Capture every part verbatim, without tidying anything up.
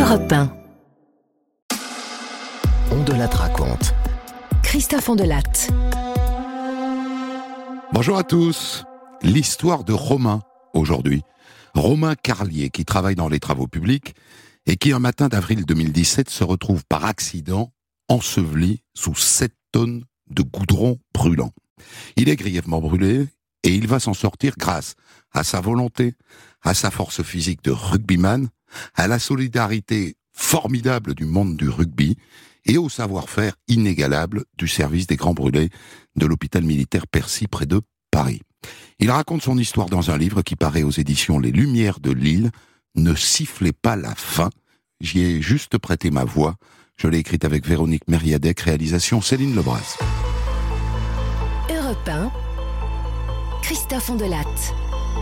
Europe un. Ondelatte raconte. Christophe Ondelatte. Bonjour à tous. L'histoire de Romain, aujourd'hui. Romain Carlier, qui travaille dans les travaux publics et qui, un matin d'avril deux mille dix-sept, se retrouve par accident enseveli sous sept tonnes de goudron brûlant. Il est grièvement brûlé et il va s'en sortir grâce à sa volonté, à sa force physique de rugbyman, à la solidarité formidable du monde du rugby et au savoir-faire inégalable du service des grands brûlés de l'hôpital militaire Percy près de Paris. Il raconte son histoire dans un livre qui paraît aux éditions Les Lumières de Lille. Ne sifflez pas la fin. J'y ai juste prêté ma voix. Je l'ai écrite avec Véronique Mériadec, réalisation Céline Lebras. Europe un. Christophe Ondelatte.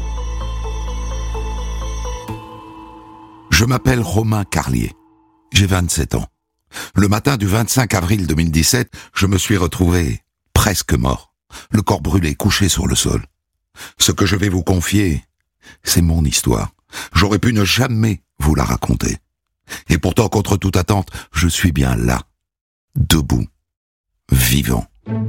Je m'appelle Romain Carlier. J'ai vingt-sept ans. Le matin du vingt-cinq avril deux mille dix-sept, je me suis retrouvé presque mort, le corps brûlé, couché sur le sol. Ce que je vais vous confier, c'est mon histoire. J'aurais pu ne jamais vous la raconter. Et pourtant, contre toute attente, je suis bien là, debout, vivant.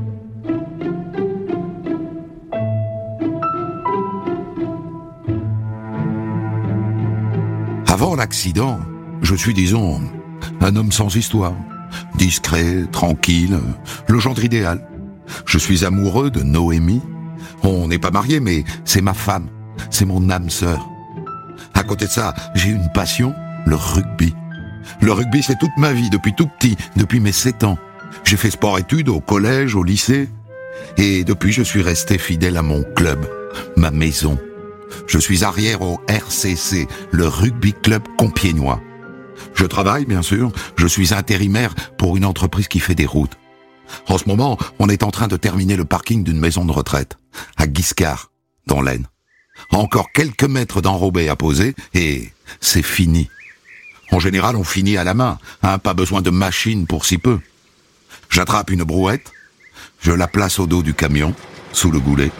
Avant l'accident, je suis, disons, un homme sans histoire, discret, tranquille, le gendre idéal. Je suis amoureux de Noémie. On n'est pas mariés, mais c'est ma femme, c'est mon âme sœur. À côté de ça, j'ai une passion, le rugby. Le rugby, c'est toute ma vie, depuis tout petit, depuis mes sept ans. J'ai fait sport-études au collège, au lycée, et depuis, je suis resté fidèle à mon club, ma maison. Je suis arrière au R C C, le rugby club compiègnois. Je travaille, bien sûr, je suis intérimaire pour une entreprise qui fait des routes. En ce moment, on est en train de terminer le parking d'une maison de retraite, à Guiscard, dans l'Aisne. Encore quelques mètres d'enrobé à poser, et c'est fini. En général, on finit à la main, hein, pas besoin de machine pour si peu. J'attrape une brouette, je la place au dos du camion, sous le goulet.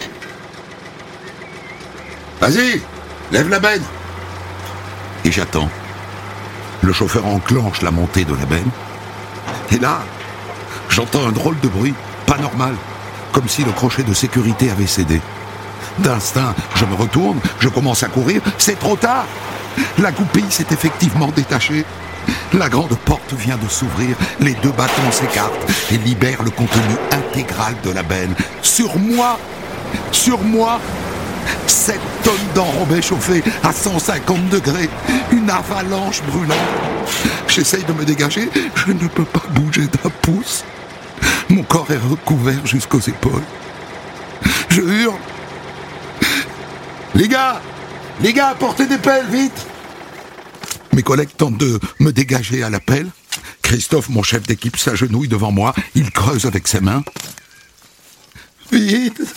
Vas-y, lève la benne. Et j'attends. Le chauffeur enclenche la montée de la benne. Et là, j'entends un drôle de bruit, pas normal, comme si le crochet de sécurité avait cédé. D'instinct, je me retourne, je commence à courir, c'est trop tard. La goupille s'est effectivement détachée. La grande porte vient de s'ouvrir, les deux bâtons s'écartent et libèrent le contenu intégral de la benne. Sur moi, sur moi, sept tonnes d'enrobé chauffé à cent cinquante degrés, une avalanche brûlante. J'essaye de me dégager, je ne peux pas bouger d'un pouce. Mon corps est recouvert jusqu'aux épaules. Je hurle. Les gars, les gars, portez des pelles, vite. Mes collègues tentent de me dégager à la pelle. Christophe, mon chef d'équipe, s'agenouille devant moi. Il creuse avec ses mains. Vite.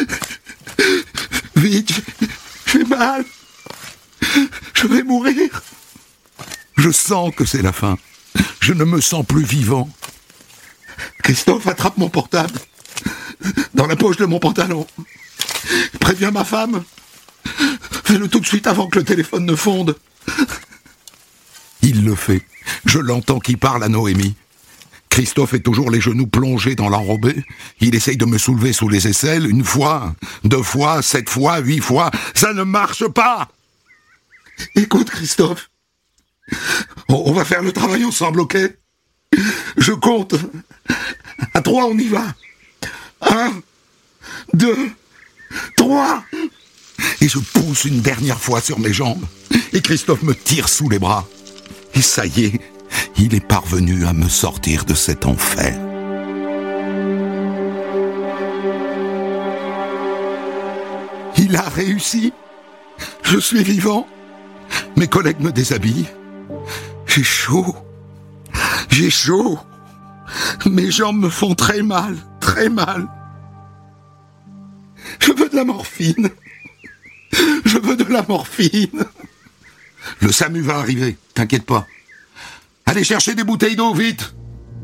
Vite, j'ai mal. Je vais mourir. Je sens que c'est la fin. Je ne me sens plus vivant. Christophe attrape mon portable dans la poche de mon pantalon. Préviens ma femme. Fais-le tout de suite avant que le téléphone ne fonde. Il le fait. Je l'entends qui parle à Noémie. Christophe est toujours les genoux plongés dans l'enrobé. Il essaye de me soulever sous les aisselles une fois, deux fois, sept fois, huit fois. Ça ne marche pas. Écoute, Christophe. On, on va faire le travail ensemble, ok? Je compte. À trois, on y va. Un, deux, trois. Et je pousse une dernière fois sur mes jambes. Et Christophe me tire sous les bras. Et ça y est, il est parvenu à me sortir de cet enfer. Il a réussi. Je suis vivant. Mes collègues me déshabillent. J'ai chaud. J'ai chaud. Mes jambes me font très mal, très mal. Je veux de la morphine. Je veux de la morphine. Le SAMU va arriver, t'inquiète pas. Allez chercher des bouteilles d'eau, vite.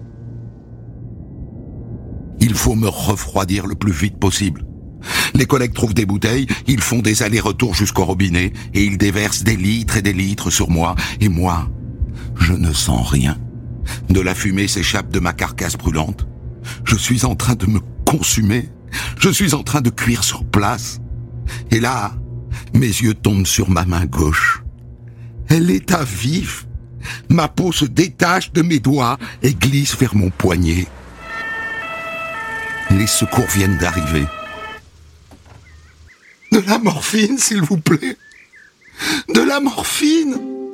Il faut me refroidir le plus vite possible. Les collègues trouvent des bouteilles, ils font des allers-retours jusqu'au robinet et ils déversent des litres et des litres sur moi. Et moi, Je ne sens rien. De la fumée s'échappe de ma carcasse brûlante. Je suis en train de me consumer. Je suis en train de cuire sur place. Et là, mes yeux tombent sur ma main gauche. Elle est à vif. Ma peau se détache de mes doigts et glisse vers mon poignet. Les secours viennent d'arriver. De la morphine, s'il vous plaît. De la morphine.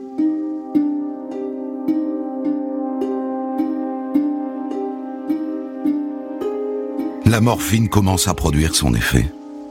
La morphine commence à produire son effet.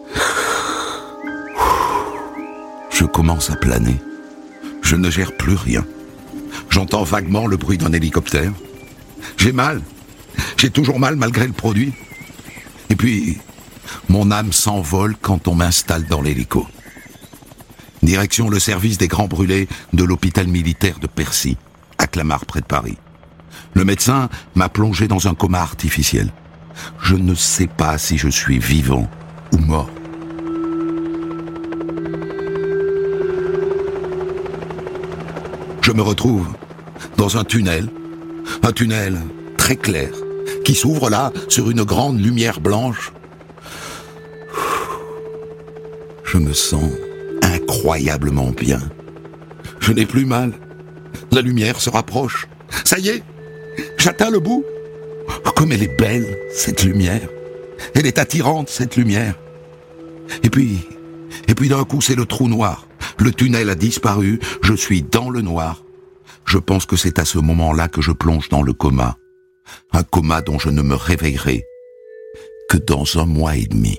Je commence à planer. Je ne gère plus rien. J'entends vaguement le bruit d'un hélicoptère. J'ai mal. J'ai toujours mal malgré le produit. Et puis, mon âme s'envole quand on m'installe dans l'hélico. Direction le service des grands brûlés de l'hôpital militaire de Percy, à Clamart, près de Paris. Le médecin m'a plongé dans un coma artificiel. Je ne sais pas si je suis vivant ou mort. Je me retrouve dans un tunnel, un tunnel très clair, qui s'ouvre là sur une grande lumière blanche. Je me sens incroyablement bien. Je n'ai plus mal. La lumière se rapproche. Ça y est, j'atteins le bout. Oh, comme elle est belle, cette lumière. Elle est attirante, cette lumière. Et puis, et puis d'un coup, c'est le trou noir. Le tunnel a disparu, je suis dans le noir. Je pense que c'est à ce moment-là que je plonge dans le coma. Un coma dont je ne me réveillerai que dans un mois et demi.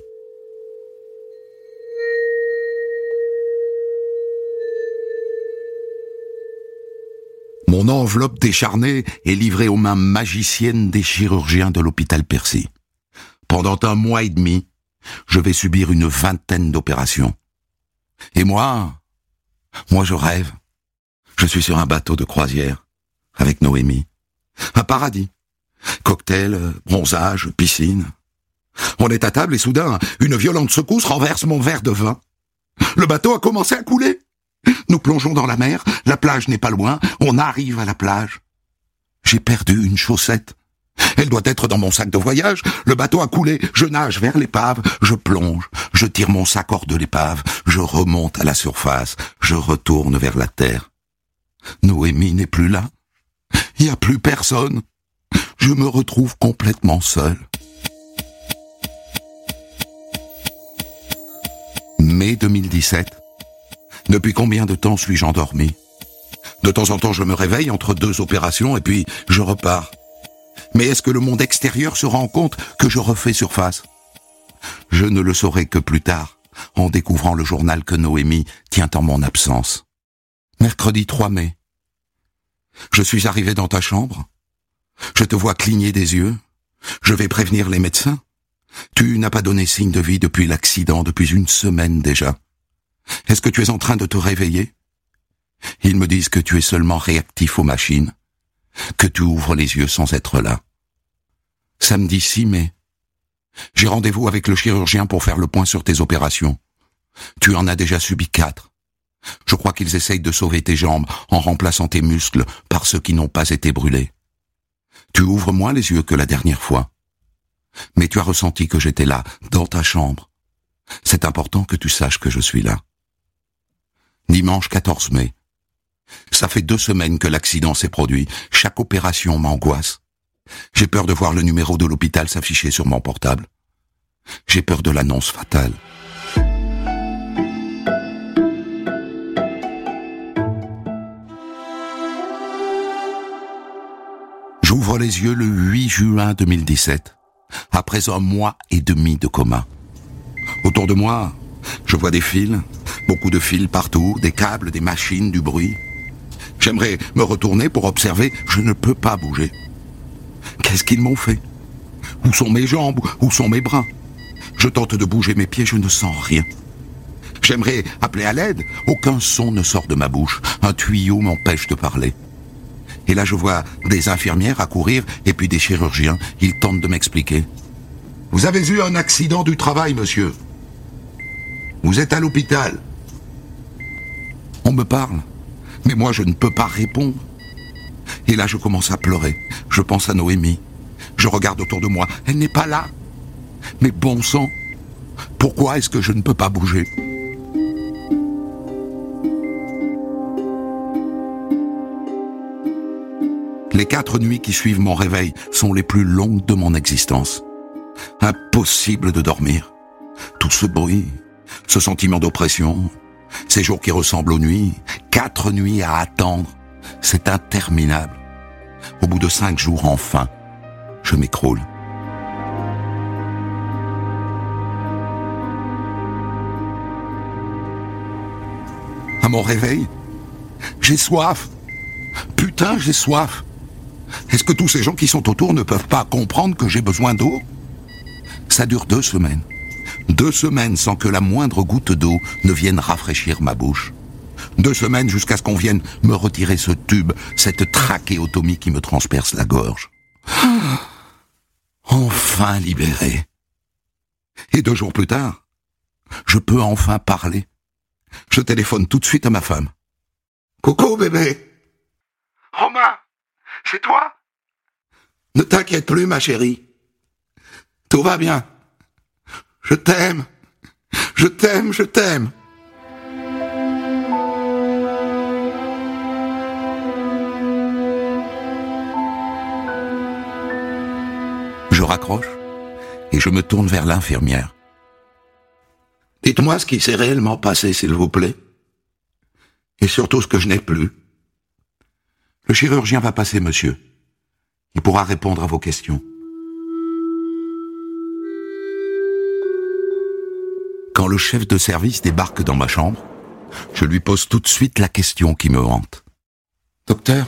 Mon enveloppe décharnée est livrée aux mains magiciennes des chirurgiens de l'hôpital Percy. Pendant un mois et demi, je vais subir une vingtaine d'opérations. Et moi, moi je rêve. Je suis sur un bateau de croisière, avec Noémie. Un paradis. Cocktail, bronzage, piscine. On est à table et soudain, une violente secousse renverse mon verre de vin. Le bateau a commencé à couler. Nous plongeons dans la mer, la plage n'est pas loin, on arrive à la plage. J'ai perdu une chaussette. Elle doit être dans mon sac de voyage. Le bateau a coulé, je nage vers l'épave, je plonge, je tire mon sac hors de l'épave, je remonte à la surface, je retourne vers la terre. Noémie n'est plus là. Il n'y a plus personne. Je me retrouve complètement seul. Mai deux mille dix-sept. Depuis combien de temps suis-je endormi ? De temps en temps, je me réveille entre deux opérations et puis je repars. Mais est-ce que le monde extérieur se rend compte que je refais surface ? Je ne le saurai que plus tard, en découvrant le journal que Noémie tient en mon absence. Mercredi trois mai. Je suis arrivé dans ta chambre. Je te vois cligner des yeux. Je vais prévenir les médecins. Tu n'as pas donné signe de vie depuis l'accident, depuis une semaine déjà. Est-ce que tu es en train de te réveiller ? Ils me disent que tu es seulement réactif aux machines, que tu ouvres les yeux sans être là. Samedi six mai. J'ai rendez-vous avec le chirurgien pour faire le point sur tes opérations. Tu en as déjà subi quatre. Je crois qu'ils essayent de sauver tes jambes en remplaçant tes muscles par ceux qui n'ont pas été brûlés. Tu ouvres moins les yeux que la dernière fois. Mais tu as ressenti que j'étais là, dans ta chambre. C'est important que tu saches que je suis là. Dimanche quatorze mai. Ça fait deux semaines que l'accident s'est produit. Chaque opération m'angoisse. J'ai peur de voir le numéro de l'hôpital s'afficher sur mon portable. J'ai peur de l'annonce fatale. J'ouvre les yeux le huit juin deux mille dix-sept, après un mois et demi de coma. Autour de moi, je vois des fils, beaucoup de fils partout, des câbles, des machines, du bruit. J'aimerais me retourner pour observer, je ne peux pas bouger. Qu'est-ce qu'ils m'ont fait ? Où sont mes jambes ? Où sont mes bras ? Je tente de bouger mes pieds, je ne sens rien. J'aimerais appeler à l'aide, aucun son ne sort de ma bouche, un tuyau m'empêche de parler. Et là je vois des infirmières accourir et puis des chirurgiens, ils tentent de m'expliquer. Vous avez eu un accident du travail, monsieur. Vous êtes à l'hôpital. On me parle, mais moi je ne peux pas répondre. Et là, je commence à pleurer. Je pense à Noémie. Je regarde autour de moi. Elle n'est pas là. Mais bon sang, pourquoi est-ce que je ne peux pas bouger ? Les quatre nuits qui suivent mon réveil sont les plus longues de mon existence. Impossible de dormir. Tout ce bruit, ce sentiment d'oppression, ces jours qui ressemblent aux nuits, quatre nuits à attendre, c'est interminable. Au bout de cinq jours, enfin, je m'écroule. À mon réveil, j'ai soif. Putain, j'ai soif. Est-ce que tous ces gens qui sont autour ne peuvent pas comprendre que j'ai besoin d'eau ? Ça dure deux semaines. Deux semaines sans que la moindre goutte d'eau ne vienne rafraîchir ma bouche. Deux semaines jusqu'à ce qu'on vienne me retirer ce tube, cette trachéotomie qui me transperce la gorge. Enfin libéré. Et deux jours plus tard, je peux enfin parler. Je téléphone tout de suite à ma femme. Coucou bébé. Romain, c'est toi ? Ne t'inquiète plus ma chérie. Tout va bien. Je t'aime. Je t'aime, je t'aime. Je raccroche et je me tourne vers l'infirmière. Dites-moi ce qui s'est réellement passé, s'il vous plaît. Et surtout ce que je n'ai plus. Le chirurgien va passer, monsieur. Il pourra répondre à vos questions. Quand le chef de service débarque dans ma chambre, je lui pose tout de suite la question qui me hante. Docteur,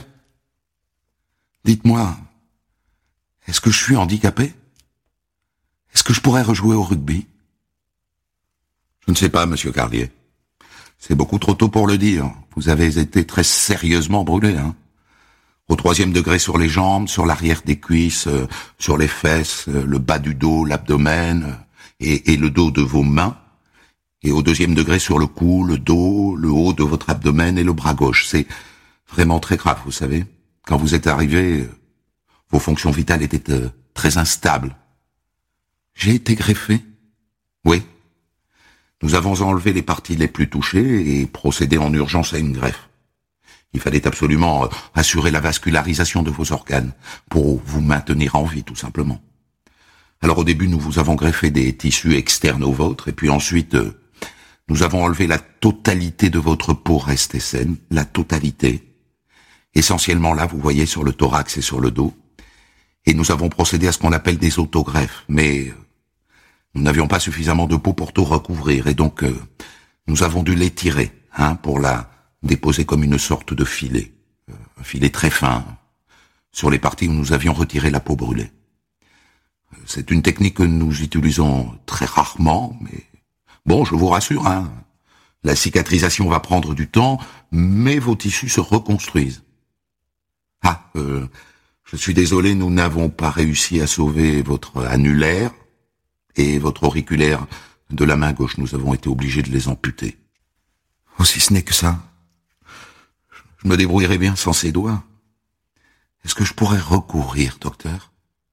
dites-moi, est-ce que je suis handicapé ? Est-ce que je pourrais rejouer au rugby ? Je ne sais pas, monsieur Carlier. C'est beaucoup trop tôt pour le dire. Vous avez été très sérieusement brûlé, hein. Au troisième degré sur les jambes, sur l'arrière des cuisses, euh, sur les fesses, euh, le bas du dos, l'abdomen euh, et, et le dos de vos mains. Et au deuxième degré sur le cou, le dos, le haut de votre abdomen et le bras gauche. C'est vraiment très grave, vous savez. Quand vous êtes arrivé, euh, vos fonctions vitales étaient euh, très instables. J'ai été greffé ? Oui. Nous avons enlevé les parties les plus touchées et procédé en urgence à une greffe. Il fallait absolument assurer la vascularisation de vos organes pour vous maintenir en vie, tout simplement. Alors au début, nous vous avons greffé des tissus externes aux vôtres, et puis ensuite, euh, nous avons enlevé la totalité de votre peau restée saine, la totalité. Essentiellement là, vous voyez, sur le thorax et sur le dos. Et nous avons procédé à ce qu'on appelle des autogreffes, mais nous n'avions pas suffisamment de peau pour tout recouvrir, et donc euh, nous avons dû l'étirer, hein, pour la déposer comme une sorte de filet, euh, un filet très fin, sur les parties où nous avions retiré la peau brûlée. C'est une technique que nous utilisons très rarement, mais bon, je vous rassure, hein, la cicatrisation va prendre du temps, mais vos tissus se reconstruisent. Ah, euh, je suis désolé, nous n'avons pas réussi à sauver votre annulaire et votre auriculaire de la main gauche. Nous avons été obligés de les amputer. Oh, si ce n'est que ça, je me débrouillerai bien sans ces doigts. Est-ce que je pourrais recourir, docteur ?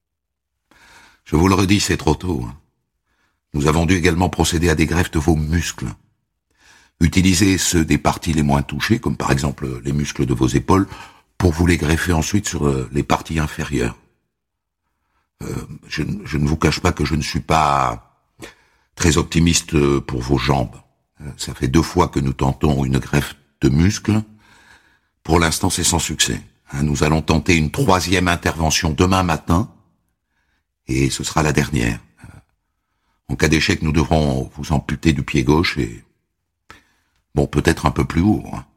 Je vous le redis, c'est trop tôt. Nous avons dû également procéder à des greffes de vos muscles. Utilisez ceux des parties les moins touchées, comme par exemple les muscles de vos épaules, pour vous les greffer ensuite sur les parties inférieures. Euh, je, je ne vous cache pas que je ne suis pas très optimiste pour vos jambes. Ça fait deux fois que nous tentons une greffe de muscles. Pour l'instant, c'est sans succès. Nous allons tenter une troisième intervention demain matin, et ce sera la dernière. En cas d'échec, nous devrons vous amputer du pied gauche et, bon, peut-être un peu plus haut. Hein.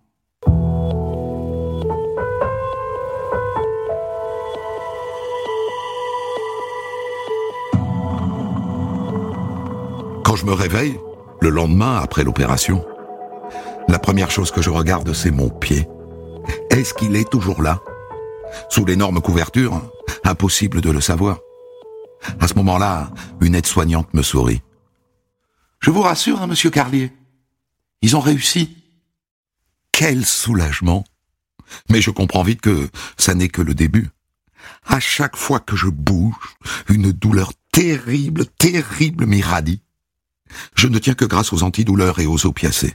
Quand je me réveille, le lendemain, après l'opération, la première chose que je regarde, c'est mon pied. Est-ce qu'il est toujours là ? Sous l'énorme couverture, impossible de le savoir. À ce moment-là, une aide-soignante me sourit. « Je vous rassure, hein, monsieur Carlier, ils ont réussi. » Quel soulagement ! Mais je comprends vite que ça n'est que le début. À chaque fois que je bouge, une douleur terrible, terrible m'irradie. Je ne tiens que grâce aux antidouleurs et aux opiacés.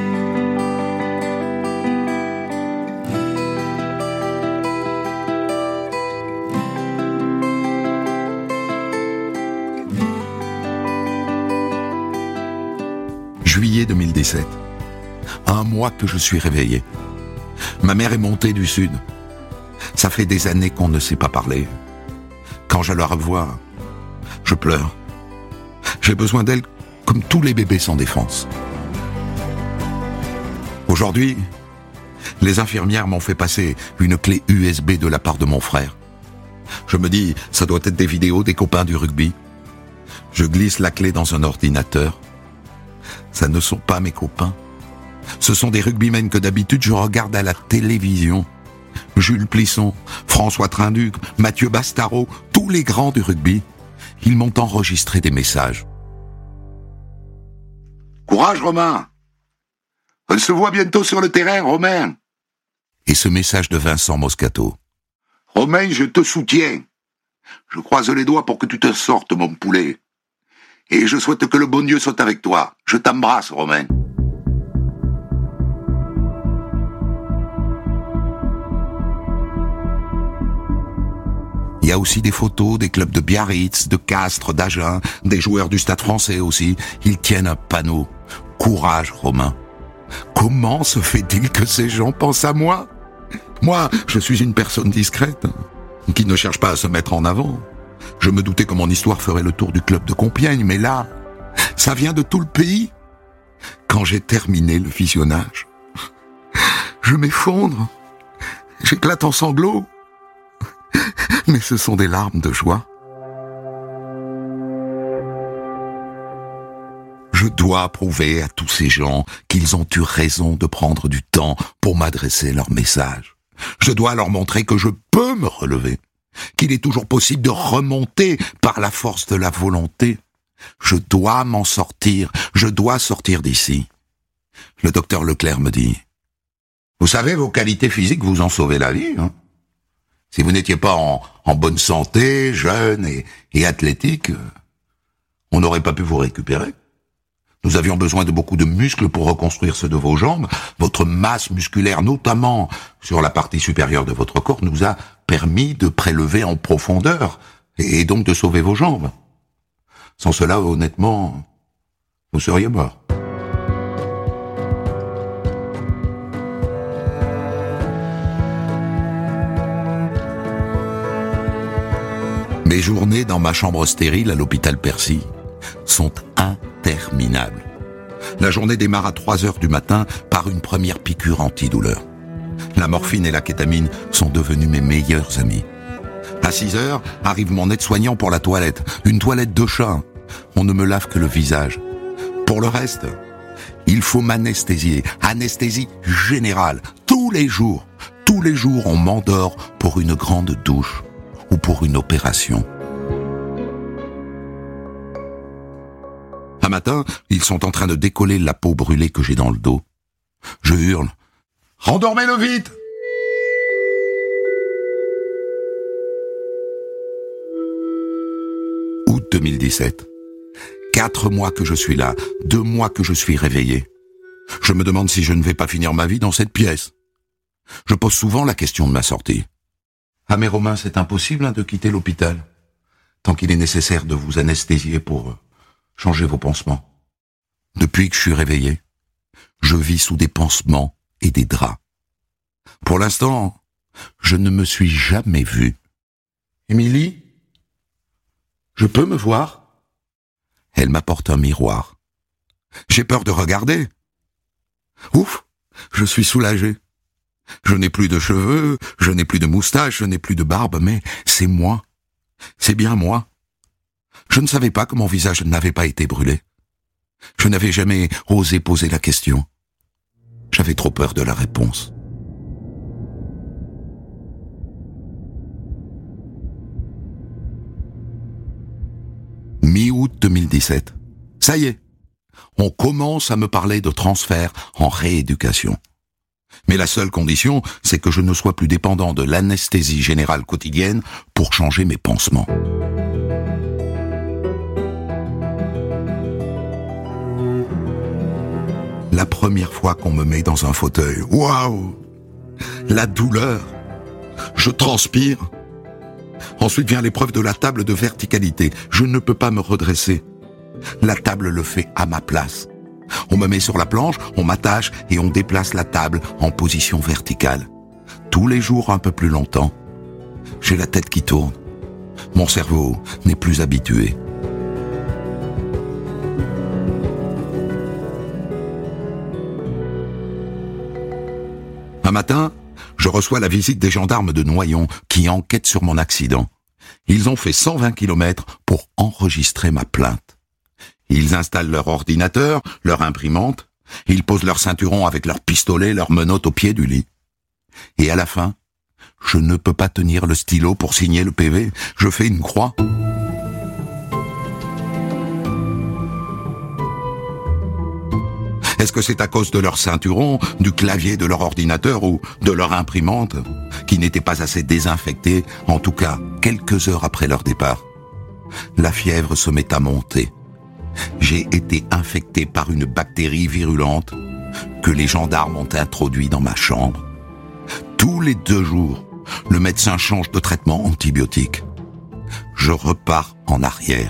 Juillet deux mille dix-sept. Un mois que je suis réveillé. Ma mère est montée du sud. Ça fait des années qu'on ne s'est pas parlé. Quand je la revois, je pleure. J'ai besoin d'elle comme tous les bébés sans défense. Aujourd'hui, les infirmières m'ont fait passer une clé U S B de la part de mon frère. Je me dis, ça doit être des vidéos des copains du rugby. Je glisse la clé dans un ordinateur. Ça ne sont pas mes copains. Ce sont des rugbymen que d'habitude je regarde à la télévision. Jules Plisson, François Trinduc, Mathieu Bastaro, tous les grands du rugby. Ils m'ont enregistré des messages. Courage, Romain. On se voit bientôt sur le terrain, Romain. Et ce message de Vincent Moscato. Romain, je te soutiens. Je croise les doigts pour que tu te sortes, mon poulet. Et je souhaite que le bon Dieu soit avec toi. Je t'embrasse, Romain. Il y a aussi des photos des clubs de Biarritz, de Castres, d'Agen, des joueurs du Stade Français aussi. Ils tiennent un panneau. Courage, Romain. Comment se fait-il que ces gens pensent à moi? Moi, je suis une personne discrète, qui ne cherche pas à se mettre en avant. Je me doutais que mon histoire ferait le tour du club de Compiègne, mais là, ça vient de tout le pays. Quand j'ai terminé le visionnage, je m'effondre. J'éclate en sanglots. Mais ce sont des larmes de joie. Je dois prouver à tous ces gens qu'ils ont eu raison de prendre du temps pour m'adresser leur message. Je dois leur montrer que je peux me relever, qu'il est toujours possible de remonter par la force de la volonté. Je dois m'en sortir, je dois sortir d'ici. Le docteur Leclerc me dit, « Vous savez, vos qualités physiques vous ont sauvé la vie, hein. Si vous n'étiez pas en, en bonne santé, jeune et, et athlétique, on n'aurait pas pu vous récupérer. Nous avions besoin de beaucoup de muscles pour reconstruire ceux de vos jambes. Votre masse musculaire, notamment sur la partie supérieure de votre corps, nous a permis de prélever en profondeur et donc de sauver vos jambes. Sans cela, honnêtement, vous seriez mort. » Mes journées dans ma chambre stérile à l'hôpital Percy sont interminables. La journée démarre à trois heures du matin par une première piqûre antidouleur. La morphine et la kétamine sont devenues mes meilleurs amis. À six heures, arrive mon aide-soignant pour la toilette. Une toilette de chat. On ne me lave que le visage. Pour le reste, il faut m'anesthésier. Anesthésie générale. Tous les jours. Tous les jours, on m'endort pour une grande douche ou pour une opération. Un matin, ils sont en train de décoller la peau brûlée que j'ai dans le dos. Je hurle. « Rendormez-le vite !» Août deux mille dix-sept. Quatre mois que je suis là, deux mois que je suis réveillé. Je me demande si je ne vais pas finir ma vie dans cette pièce. Je pose souvent la question de ma sortie. Ah mais Romain, c'est impossible hein, de quitter l'hôpital, tant qu'il est nécessaire de vous anesthésier pour euh, changer vos pansements. Depuis que je suis réveillé, je vis sous des pansements et des draps. Pour l'instant, je ne me suis jamais vu. Émilie, je peux me voir? Elle m'apporte un miroir. J'ai peur de regarder. Ouf, je suis soulagé. Je n'ai plus de cheveux, je n'ai plus de moustache, je n'ai plus de barbe, mais c'est moi. C'est bien moi. Je ne savais pas que mon visage n'avait pas été brûlé. Je n'avais jamais osé poser la question. J'avais trop peur de la réponse. Mi-août deux mille dix-sept. Ça y est, on commence à me parler de transfert en rééducation. Mais la seule condition, c'est que je ne sois plus dépendant de l'anesthésie générale quotidienne pour changer mes pansements. La première fois qu'on me met dans un fauteuil, waouh! La douleur! Je transpire. Ensuite vient l'épreuve de la table de verticalité. Je ne peux pas me redresser. La table le fait à ma place. On me met sur la planche, on m'attache et on déplace la table en position verticale. Tous les jours un peu plus longtemps. J'ai la tête qui tourne. Mon cerveau n'est plus habitué. Un matin, je reçois la visite des gendarmes de Noyon qui enquêtent sur mon accident. Ils ont fait cent vingt kilomètres pour enregistrer ma plainte. Ils installent leur ordinateur, leur imprimante, ils posent leur ceinturon avec leur pistolet, leur menottes au pied du lit. Et à la fin, je ne peux pas tenir le stylo pour signer le P V, je fais une croix. Est-ce que c'est à cause de leur ceinturon, du clavier de leur ordinateur ou de leur imprimante, qui n'était pas assez désinfectée, en tout cas quelques heures après leur départ? La fièvre se met à monter. J'ai été infecté par une bactérie virulente que les gendarmes ont introduite dans ma chambre. Tous les deux jours, le médecin change de traitement antibiotique. Je repars en arrière.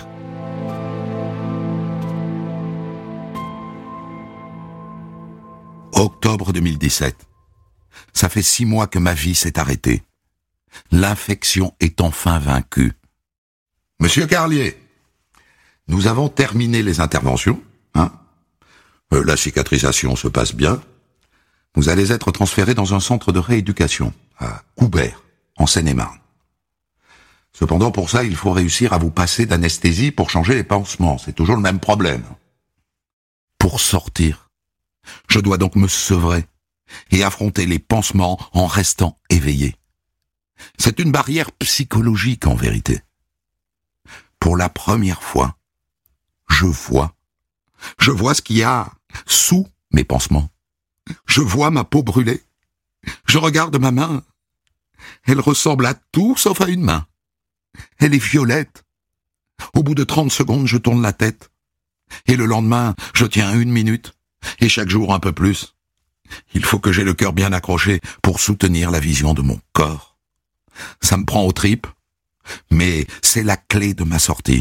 Octobre deux mille dix-sept. Ça fait six mois que ma vie s'est arrêtée. L'infection est enfin vaincue. Monsieur Carlier, nous avons terminé les interventions, hein. Euh, la cicatrisation se passe bien. Vous allez être transféré dans un centre de rééducation, à Coubert, en Seine-et-Marne. Cependant, pour ça, il faut réussir à vous passer d'anesthésie pour changer les pansements. C'est toujours le même problème. Pour sortir, je dois donc me sevrer et affronter les pansements en restant éveillé. C'est une barrière psychologique en vérité. Pour la première fois, je vois. Je vois ce qu'il y a sous mes pansements. Je vois ma peau brûlée. Je regarde ma main. Elle ressemble à tout sauf à une main. Elle est violette. Au bout de trente secondes, je tourne la tête. Et le lendemain, je tiens une minute. Et chaque jour un peu plus. Il faut que j'aie le cœur bien accroché pour soutenir la vision de mon corps. Ça me prend aux tripes, mais c'est la clé de ma sortie.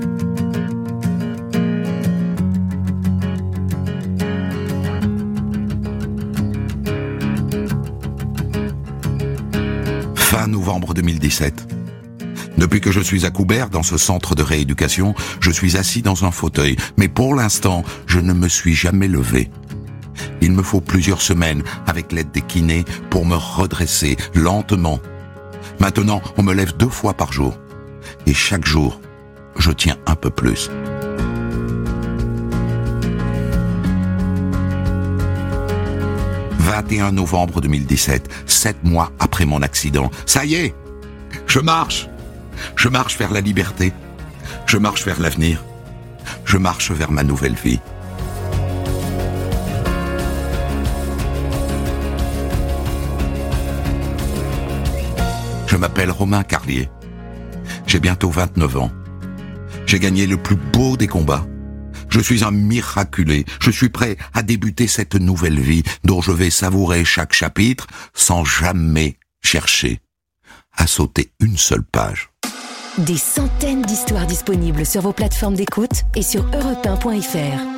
Fin novembre deux mille dix-sept. Depuis que je suis à Coubert, dans ce centre de rééducation, je suis assis dans un fauteuil. Mais pour l'instant, je ne me suis jamais levé. Il me faut plusieurs semaines, avec l'aide des kinés, pour me redresser lentement. Maintenant, on me lève deux fois par jour. Et chaque jour, je tiens un peu plus. vingt et un novembre deux mille dix-sept, sept mois après mon accident. Ça y est, je marche. Je marche vers la liberté. Je marche vers l'avenir. Je marche vers ma nouvelle vie. Je m'appelle Romain Carlier. J'ai bientôt vingt-neuf ans. J'ai gagné le plus beau des combats. Je suis un miraculé. Je suis prêt à débuter cette nouvelle vie dont je vais savourer chaque chapitre sans jamais chercher à sauter une seule page. Des centaines d'histoires disponibles sur vos plateformes d'écoute et sur europe un point f r.